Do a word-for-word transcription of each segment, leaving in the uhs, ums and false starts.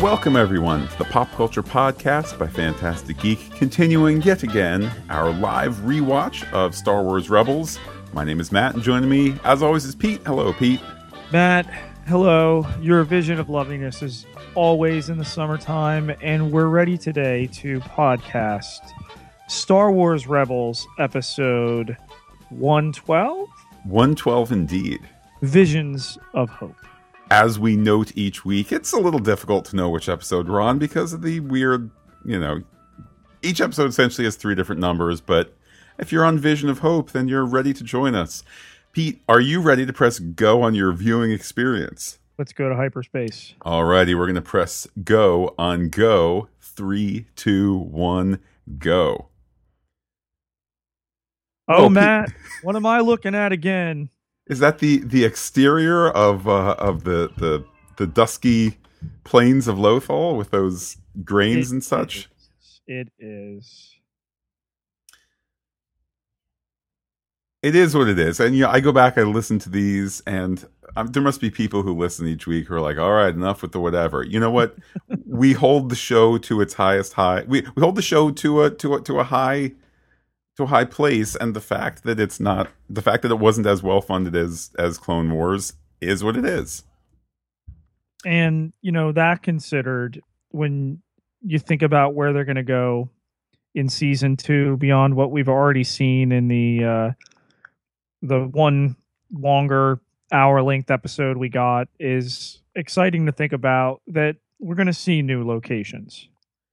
Welcome, everyone, to the Pop Culture Podcast by Fantastic Geek, continuing yet again our live rewatch of Star Wars Rebels. My name is Matt, and joining me, as always, is Pete. Hello, Pete. Matt, hello. Your vision of loveliness is always in the summertime, and we're ready today to podcast Star Wars Rebels episode one twelve? one twelve indeed. Visions of Hope. As we note each week, it's a little difficult to know which episode we're on because of the weird, you know, each episode essentially has three different numbers, but if you're on Vision of Hope, then you're ready to join us. Pete, are you ready to press go on your viewing experience? Let's go to hyperspace. Alrighty, we're going to press go on go. Three, two, one, go. Oh, oh Matt, Pete. What am I looking at again? Is that the, the exterior of uh, of the, the the dusky plains of Lothal with those grains it, and such? It is. It is what it is. And you know, I go back, I listen to these, and um, there must be people who listen each week who are like, all right, enough with the whatever. You know what? We hold the show to its highest high. We we hold the show to a to a to a high to a high place, and the fact that it's not the fact that it wasn't as well funded as as Clone Wars is what it is. And you know, that considered, when you think about where they're going to go in season two, beyond what we've already seen in the uh, the one longer hour length episode we got, is exciting to think about that we're going to see new locations.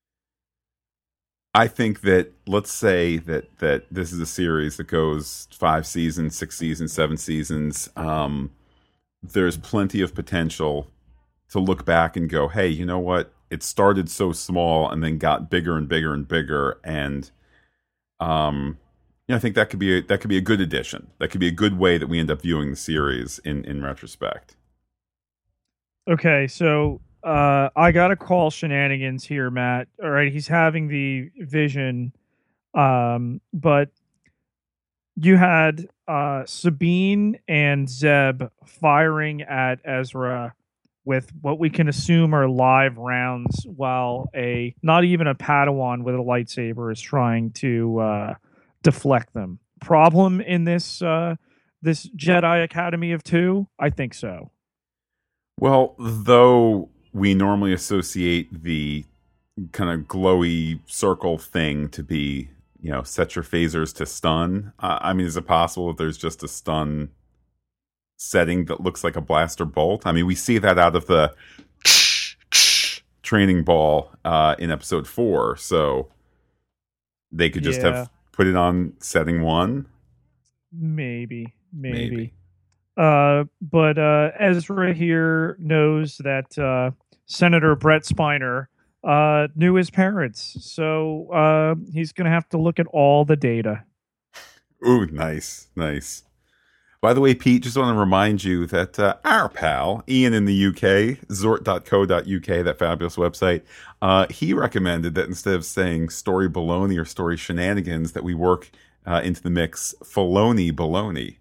I think that, let's say that that this is a series that goes five seasons, six seasons, seven seasons. Um, there's plenty of potential to look back and go, hey, you know what? It started so small and then got bigger and bigger and bigger. And um, you know, I think that could be a, that could be a good addition. That could be a good way that we end up viewing the series in, in retrospect. Okay, so Uh, I gotta call shenanigans here, Matt. All right, he's having the vision, um, but you had uh, Sabine and Zeb firing at Ezra with what we can assume are live rounds, while a not even a Padawan with a lightsaber is trying to uh, deflect them. Problem in this uh, this Jedi Academy of Two? I think so. Well, though we normally associate the kind of glowy circle thing to be, you know, set your phasers to stun. Uh, I mean, is it possible that there's just a stun setting that looks like a blaster bolt? I mean, we see that out of the training ball uh, in episode four, so they could just Yeah. have put it on setting one. Maybe, maybe. Maybe. Uh, but uh, Ezra here knows that uh, Senator Brett Spiner uh, knew his parents, so uh, he's going to have to look at all the data. Ooh, nice, nice. By the way, Pete, just want to remind you that uh, our pal, Ian in the U K, zort dot co dot U K, that fabulous website, uh, he recommended that instead of saying story baloney or story shenanigans, that we work uh, into the mix Filoni baloney.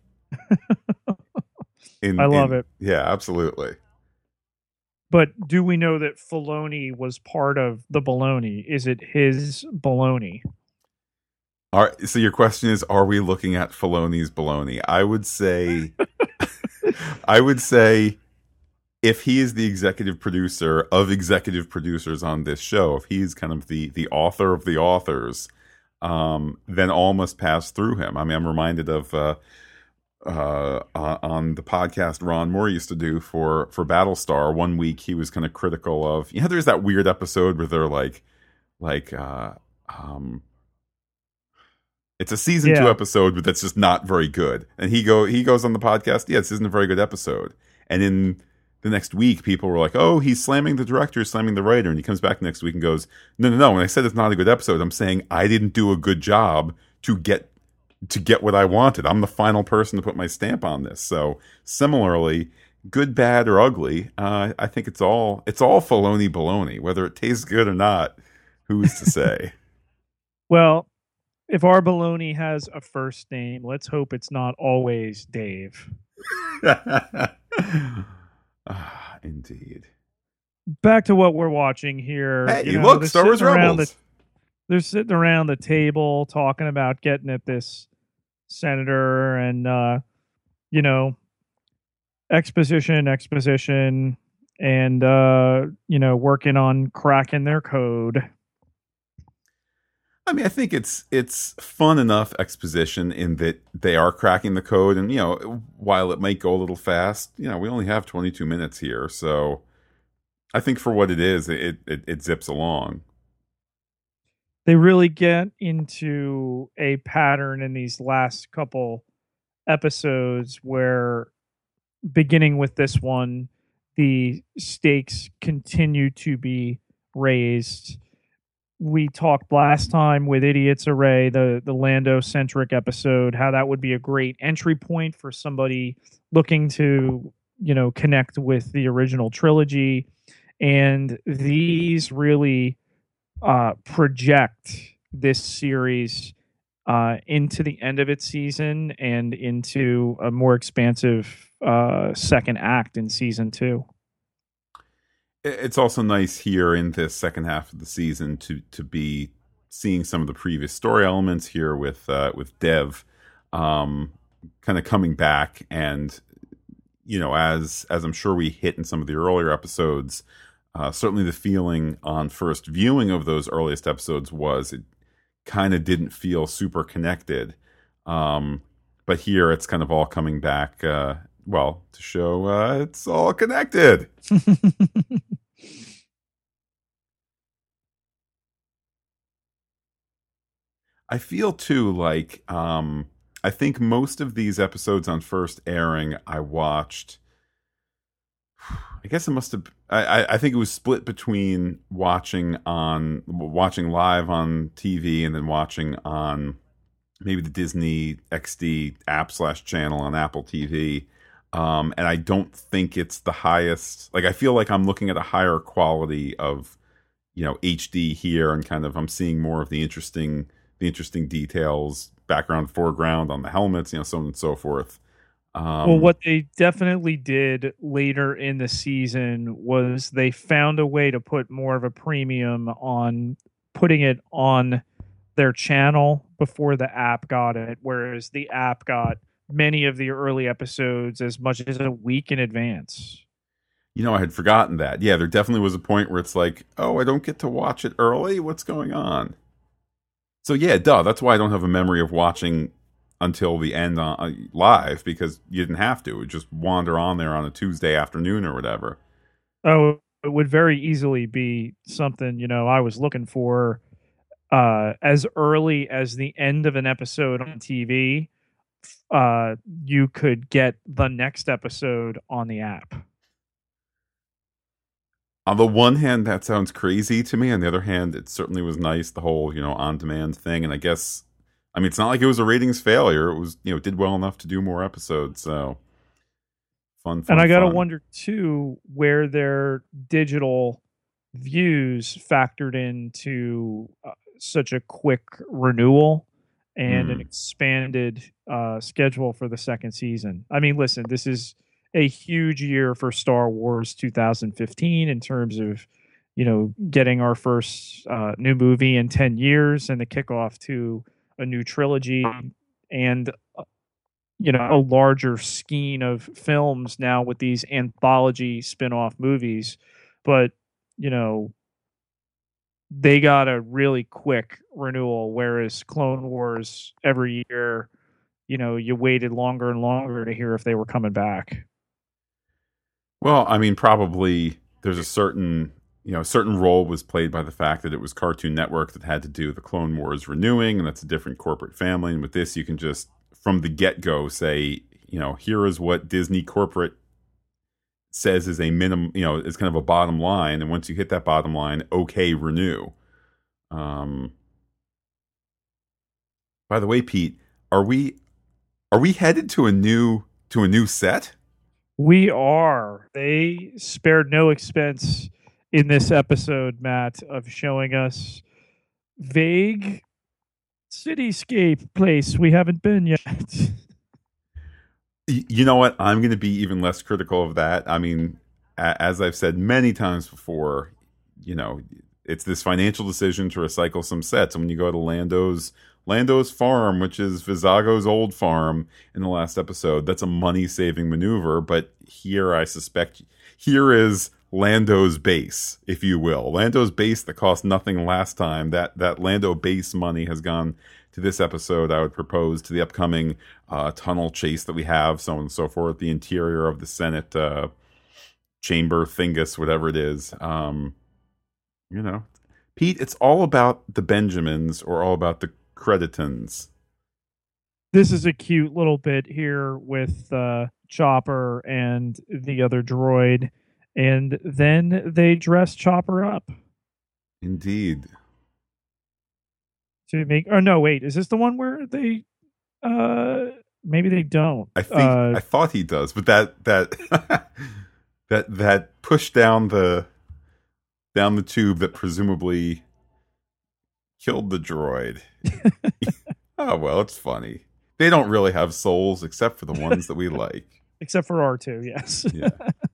In, I love in, it. Yeah, absolutely. But do we know that Filoni was part of the baloney? Is it his baloney? All right, so your question is, are we looking at Filoni's baloney? I would say, I would say, if he is the executive producer of executive producers on this show, if he's kind of the the author of the authors, um, then all must pass through him. I mean, I'm reminded of. Uh, Uh, uh, on the podcast Ron Moore used to do for for Battlestar, one week he was kind of critical of, you know, there's that weird episode where they're like, like, uh, um, it's a season Yeah. two episode, but that's just not very good. And he go he goes on the podcast, yeah, this isn't a very good episode. And in the next week, people were like, oh, he's slamming the director, slamming the writer. And he comes back next week and goes, no, no, no. When I said it's not a good episode, I'm saying I didn't do a good job to get to get what I wanted. I'm the final person to put my stamp on this. So similarly, good, bad, or ugly, uh, I think it's all it's all Filoni baloney. Whether it tastes good or not, who's to say? Well, if our baloney has a first name, let's hope it's not always Dave. Ah, indeed. back to what we're watching here. You Hey, know, look, they're Star Wars sitting around the Rebels. they're sitting around the table talking about getting at this senator and uh, you know, exposition, exposition, and uh, you know, working on cracking their code. I mean, I think it's it's fun enough exposition in that they are cracking the code, and you know, while it might go a little fast, you know, we only have twenty-two minutes here, so I think for what it is, it it, it zips along. They really get into a pattern in these last couple episodes where, beginning with this one, the stakes continue to be raised. We talked last time with Idiots Array, the the Lando centric episode, how that would be a great entry point for somebody looking to, you know, connect with the original trilogy. And these really uh, project this series uh, into the end of its season and into a more expansive uh, second act in season two. It's also nice here in this second half of the season to to be seeing some of the previous story elements here with uh, with Dev, um, kind of coming back, and you know, as as I'm sure we hit in some of the earlier episodes, uh, certainly the feeling on first viewing of those earliest episodes was it kind of didn't feel super connected, um, but here it's kind of all coming back. Uh, well, to show uh, it's all connected. I feel too like um, I think most of these episodes on first airing I watched. I guess it must have. I, I I think it was split between watching on watching live on T V and then watching on maybe the Disney X D app slash channel on Apple T V. Um, and I don't think it's the highest. Like I feel like I'm looking at a higher quality of you know H D here, and kind of I'm seeing more of the interesting the interesting details, background, foreground on the helmets, you know, so on and so forth. Well, Um, what they definitely did later in the season was they found a way to put more of a premium on putting it on their channel before the app got it, whereas the app got many of the early episodes as much as a week in advance. you know, I had forgotten that. Yeah, there definitely was a point where it's like, oh, I don't get to watch it early. What's going on? So yeah, duh. That's why I don't have a memory of watching until the end on, uh, live, because you didn't have to. It would just wander on there on a Tuesday afternoon or whatever. Oh, it would very easily be something, you know, I was looking for uh, as early as the end of an episode on T V. Uh, you could get the next episode on the app. On the one hand, that sounds crazy to me. On the other hand, it certainly was nice, the whole, you know, on demand thing. And I guess, I mean, it's not like it was a ratings failure. It was, you know, it did well enough to do more episodes. So fun, And fun, I got to fun. wonder too where their digital views factored into uh, such a quick renewal and an Hmm. expanded uh, schedule for the second season. I mean, listen, this is a huge year for Star Wars twenty fifteen in terms of, you know, getting our first uh, new movie in ten years and the kickoff to a new trilogy and you know a larger skein of films now with these anthology spin-off movies, but you know they got a really quick renewal, whereas Clone Wars every year, you know you waited longer and longer to hear if they were coming back. Well, I mean, probably there's a certain, you know, a certain role was played by the fact that it was Cartoon Network that had to do the Clone Wars renewing, and that's a different corporate family. And with this, you can just from the get go say, you know, here is what Disney corporate says is a minimum, you know, is kind of a bottom line, and once you hit that bottom line, okay, renew. Um, by the way, Pete, are we are we headed to a new to a new set? We are. They spared no expense in this episode, Matt, of showing us vague cityscape place we haven't been yet. Y- You know what? I'm going to be even less critical of that. I mean, as I've said many times before, you know, it's this financial decision to recycle some sets. And when you go to Lando's Lando's farm, which is Vizago's old farm in the last episode, that's a money saving maneuver. But here, I suspect, here is Lando's base, if you will. Lando's base that cost nothing last time. That that Lando base money has gone to this episode. I would propose to the upcoming uh, tunnel chase that we have, so on and so forth. The interior of the Senate uh, chamber, thingus, whatever it is. Um, you know, Pete, it's all about the Benjamins or all about the Creditons. This is a cute little bit here with uh, Chopper and the other droid, and then they dress Chopper up. Indeed. To make, or no, wait, is this the one where they? Uh, maybe they don't. I think uh, I thought he does, but that that that that push down the down the tube that presumably killed the droid. Oh well, it's funny. They don't really have souls except for the ones that we like. Except for R two, yes. Yeah.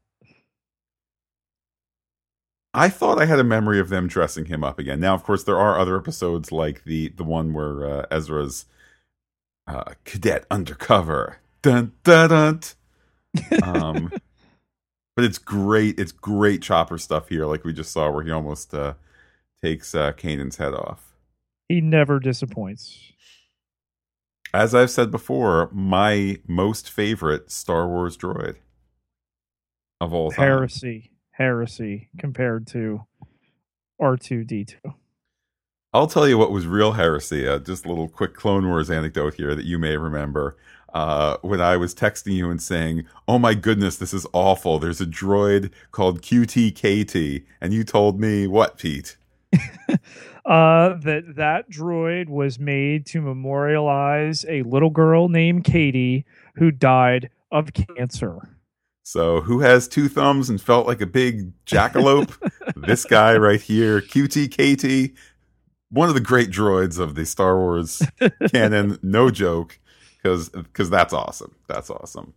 I thought I had a memory of them dressing him up again. Now, of course, there are other episodes like the the one where uh, Ezra's uh, cadet undercover. Dun dun dun. Um, but it's great. It's great Chopper stuff here, like we just saw, where he almost uh, takes uh, Kanan's head off. He never disappoints. As I've said before, my most favorite Star Wars droid of all time. Heresy. Heresy compared to R two D two. I'll tell you what was real heresy. Uh, just a little quick Clone Wars anecdote here that you may remember. Uh, when I was texting you and saying, "Oh my goodness, this is awful. There's a droid called Q T K T," and you told me what, Pete? uh, that that droid was made to memorialize a little girl named Katie who died of cancer. So, who has two thumbs and felt like a big jackalope? This guy right here, Q T K T, one of the great droids of the Star Wars canon. No joke, because because that's awesome. That's awesome.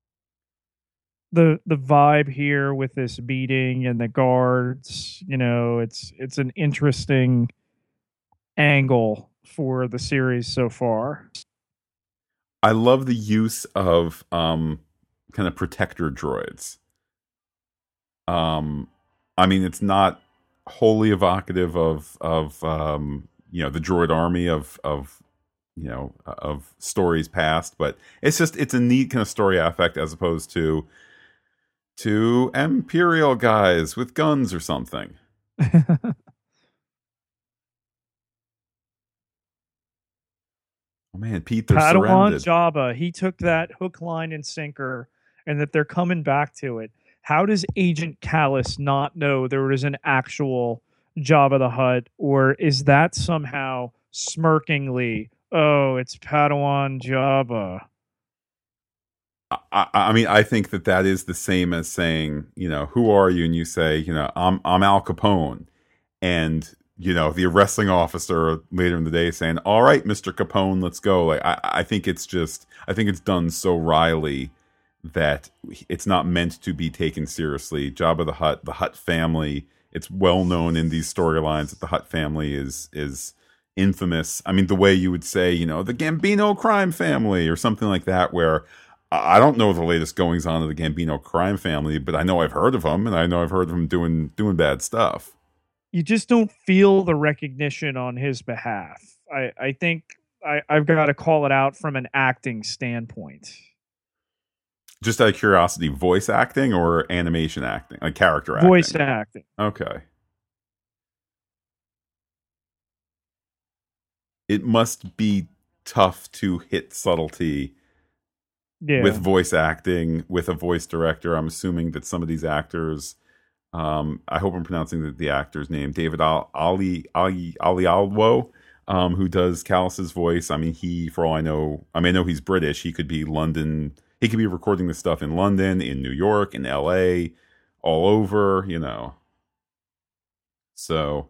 The the vibe here with this beating and the guards, you know, it's it's an interesting angle for the series so far. I love the use of um. kind of protector droids. Um, I mean, it's not wholly evocative of of um, you know, the droid army of of you know of stories past, but it's just it's a neat kind of story affect as opposed to to Imperial guys with guns or something. Oh man, Pete, they're Padawan surrounded. Jabba, he took that hook, line, and sinker, and that they're coming back to it. How does Agent Callus not know there was an actual Jabba the Hutt, or is that somehow smirkingly, oh, it's Padawan Jabba? I, I mean, I think that that is the same as saying, you know, who are you? And you say, you know, I'm I'm Al Capone, and you know, the arresting officer later in the day saying, "All right, Mister Capone, let's go." Like, I, I think it's just, I think it's done so wryly that it's not meant to be taken seriously. Jabba the Hutt, the Hutt family, it's well known in these storylines that the Hutt family is is infamous. I mean, the way you would say, you know, the Gambino crime family or something like that, where I don't know the latest goings on of the Gambino crime family, but I know I've heard of them, and I know I've heard of them doing doing bad stuff. You just don't feel the recognition on his behalf. I, I think I, I've got to call it out from an acting standpoint. Just out of curiosity, voice acting or animation acting, like character acting? Voice acting. Okay. It must be tough to hit subtlety yeah. with voice acting, with a voice director. I'm assuming that some of these actors, um, I hope I'm pronouncing the, the actor's name, David Ali Ali Ali Alwo, um, who does Callus's voice. I mean, he, for all I know, I mean, I know he's British. He could be London. He could be recording this stuff in London, in New York, in L A, all over, you know. So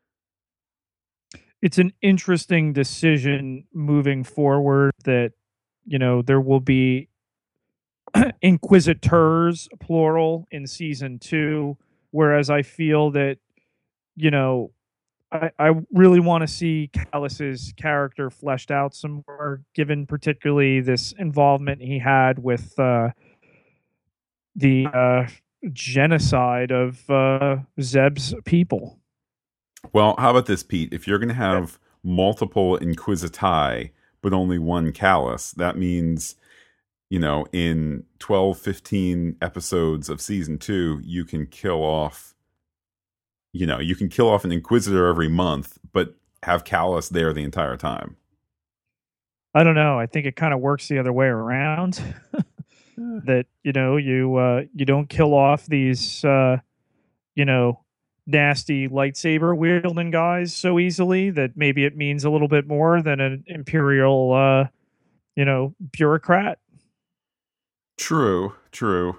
it's an interesting decision moving forward that, you know, there will be inquisitors plural in season two, whereas I feel that, you know, I, I really want to see Callus's character fleshed out some more, given particularly this involvement he had with uh, the uh, genocide of uh, Zeb's people. Well, how about this, Pete? If you're going to have multiple Inquisitae, but only one Callus, that means, you know, in twelve, fifteen episodes of season two, you can kill off, you know, you can kill off an Inquisitor every month, but have Callus there the entire time. I don't know. I think it kind of works the other way around. That, you know, you uh, you don't kill off these, uh, you know, nasty lightsaber wielding guys so easily, that maybe it means a little bit more than an imperial, uh, you know, bureaucrat. True, true.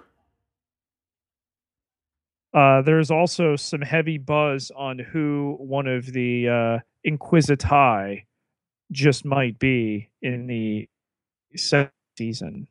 Uh, there's also some heavy buzz on who one of the uh, Inquisitae just might be in the second season.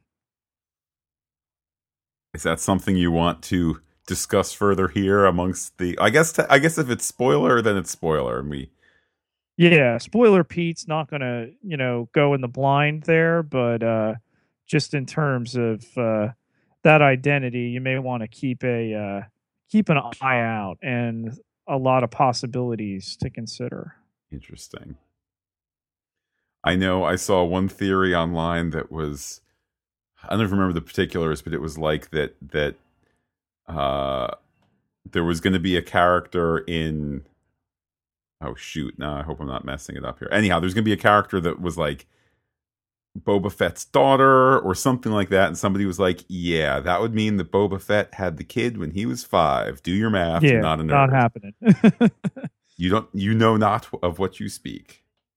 Is that something you want to discuss further here amongst the? I guess. T- I guess if it's spoiler, then it's spoiler, and we. Yeah, spoiler. Pete's not gonna, you know, go in the blind there, but uh, just in terms of uh, that identity, you may want to keep a uh, keep an eye out and a lot of possibilities to consider. Interesting. I know I saw one theory online that was, I don't even remember the particulars, but it was like that that uh, there was going to be a character in. Oh shoot! No, I hope I'm not messing it up here. Anyhow, there's going to be a character that was like Boba Fett's daughter or something like that, and somebody was like, "Yeah, that would mean that Boba Fett had the kid when he was five. Do your math. Yeah, You're not a nerd. Not happening. You don't. You know not of what you speak."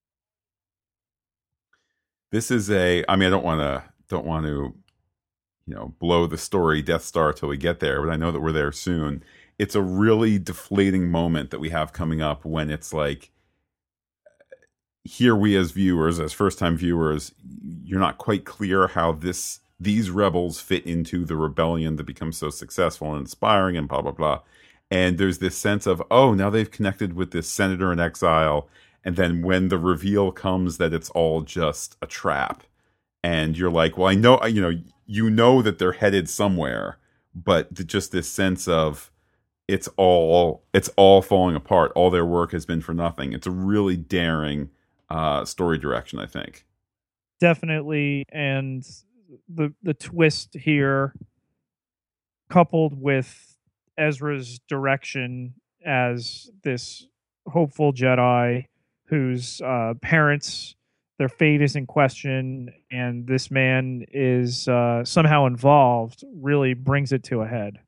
This is a. I mean, I don't want to. Don't want to. You know, blow the story Death Star till we get there, but I know that we're there soon. It's a really deflating moment that we have coming up when it's like, here we as viewers, as first-time viewers, you're not quite clear how this these rebels fit into the rebellion that becomes so successful and inspiring and blah, blah, blah. And there's this sense of, oh, now they've connected with this senator in exile. And then when the reveal comes that it's all just a trap, and you're like, well, I know, you know, you know that they're headed somewhere, but just this sense of, it's all it's all falling apart. All their work has been for nothing. It's a really daring uh, story direction, I think. Definitely, and the the twist here, coupled with Ezra's direction as this hopeful Jedi whose uh, parents, their fate is in question, and this man is uh, somehow involved, really brings it to a head.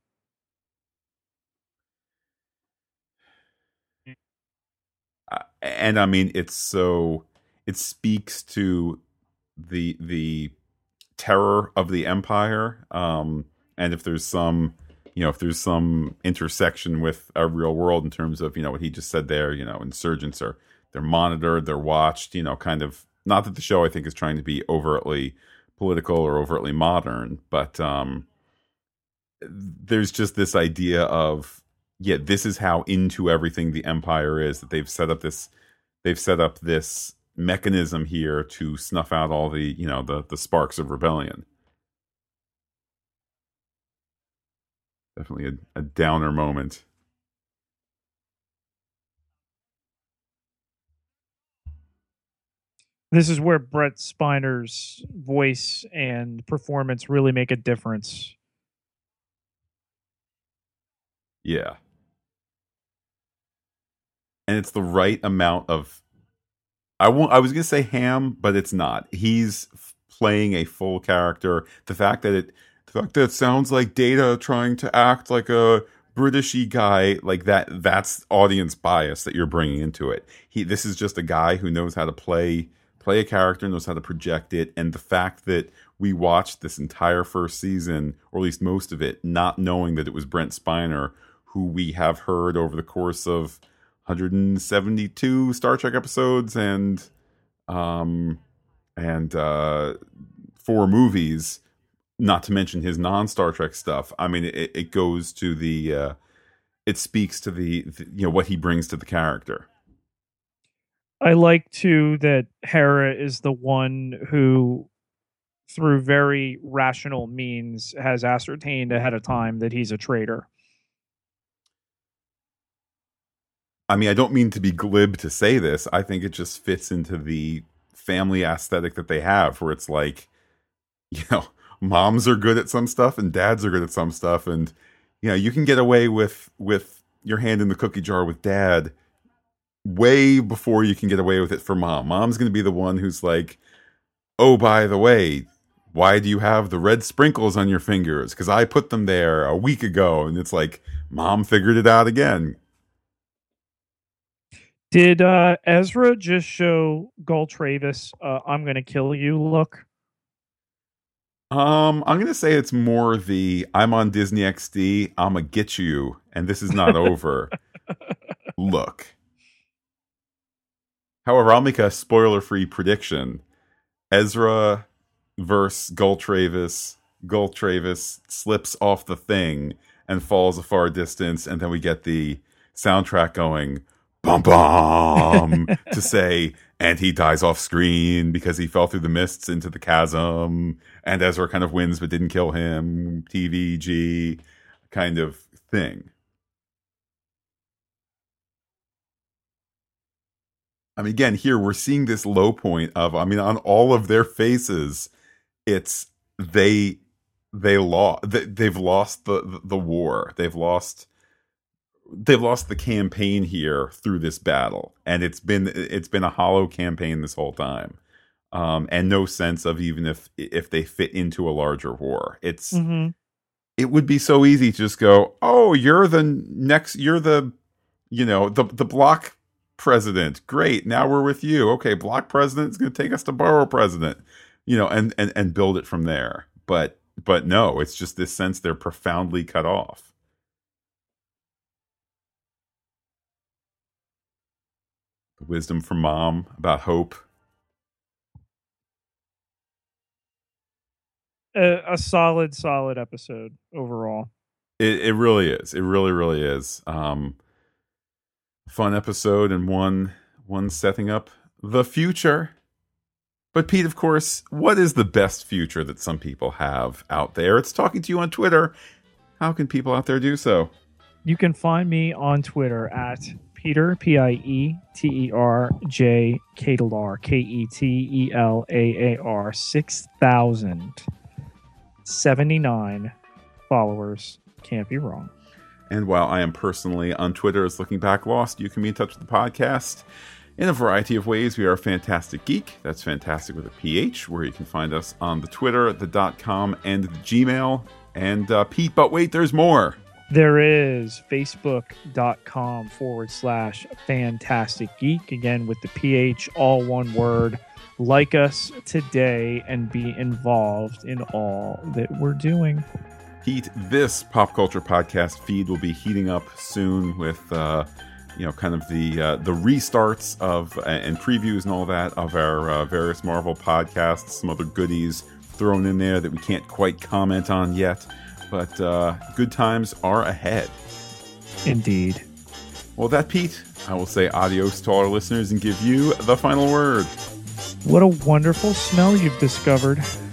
Uh, and I mean, it's so it speaks to the the terror of the Empire. Um, and if there's some, you know, if there's some intersection with our real world in terms of, you know, what he just said there, you know, insurgents are they're monitored, they're watched, you know, kind of. Not that the show, I think, is trying to be overtly political or overtly modern, but um, there's just this idea of, yeah, this is how into everything the Empire is, that they've set up this, they've set up this mechanism here to snuff out all the, you know, the the sparks of rebellion. Definitely a, a downer moment. This is where Brett Spiner's voice and performance really make a difference. Yeah. And it's the right amount of, I won't I was going to say ham, but it's not. He's playing a full character. The fact that it the fact that it sounds like Data trying to act like a Britishy guy, like that that's audience bias that you're bringing into it. He this is just a guy who knows how to play play a character, knows how to project it, and the fact that we watched this entire first season, or at least most of it, not knowing that it was Brent Spiner, who we have heard over the course of one hundred seventy-two Star Trek episodes and um and uh four movies, not to mention his non-Star Trek stuff. I mean, it, it goes to the, uh, it speaks to the, the, you know, what he brings to the character. I like too that Hera is the one who, through very rational means, has ascertained ahead of time that he's a traitor. I mean, I don't mean to be glib to say this. I think it just fits into the family aesthetic that they have, where it's like, you know, moms are good at some stuff and dads are good at some stuff, and you know, you can get away with with your hand in the cookie jar with dad way before you can get away with it for mom. Mom's going to be the one who's like, "Oh, by the way, why do you have the red sprinkles on your fingers? Because I put them there a week ago." And it's like, mom figured it out again. Did uh, Ezra just show Gul Travis uh, "I'm gonna kill you" look? Um, I'm gonna say it's more the "I'm on Disney X D, I'ma get you, and this is not over" look. However, I'll make a spoiler-free prediction: Ezra versus Gul Travis. Gul Travis slips off the thing and falls a far distance, and then we get the soundtrack going. Bum bum to say, and he dies off screen because he fell through the mists into the chasm, and Ezra kind of wins but didn't kill him. T V G kind of thing. I mean, again, here we're seeing this low point of, I mean, on all of their faces, it's they they lost they've lost the the war. They've lost. They've lost the campaign here through this battle, and it's been it's been a hollow campaign this whole time, um, and no sense of even if if they fit into a larger war. It's mm-hmm. It would be so easy to just go, oh, you're the next, you're the, you know, the the block president. Great, now we're with you. Okay, block president is going to take us to borough president, you know, and and and build it from there. But but no, it's just this sense they're profoundly cut off. Wisdom from mom about hope. A, a solid, solid episode overall. It it really is. It really, really is. Um, fun episode, and one one setting up the future. But Pete, of course, what is the best future that some people have out there? It's talking to you on Twitter. How can people out there do so? You can find me on Twitter at Peter, P I E T E R J Ketelar, K E T E L A A R, six thousand seventy-nine followers. Can't be wrong. And while I am personally on Twitter as Looking Back Lost, you can be in touch with the podcast in a variety of ways. We are Fantastic Geek. That's fantastic with a P H, where you can find us on the Twitter, the .com, and the Gmail. And uh, Pete, but wait, there's more. There is facebook.com forward slash Fantastic Geek. Again, with the P H, all one word. Like us today and be involved in all that we're doing. Pete, this pop culture podcast feed will be heating up soon with, uh, you know, kind of the uh, the restarts of uh, and previews and all that of our uh, various Marvel podcasts. Some other goodies thrown in there that we can't quite comment on yet. But uh, good times are ahead. Indeed. Well, that, Pete, I will say adios to all our listeners and give you the final word. What a wonderful smell you've discovered.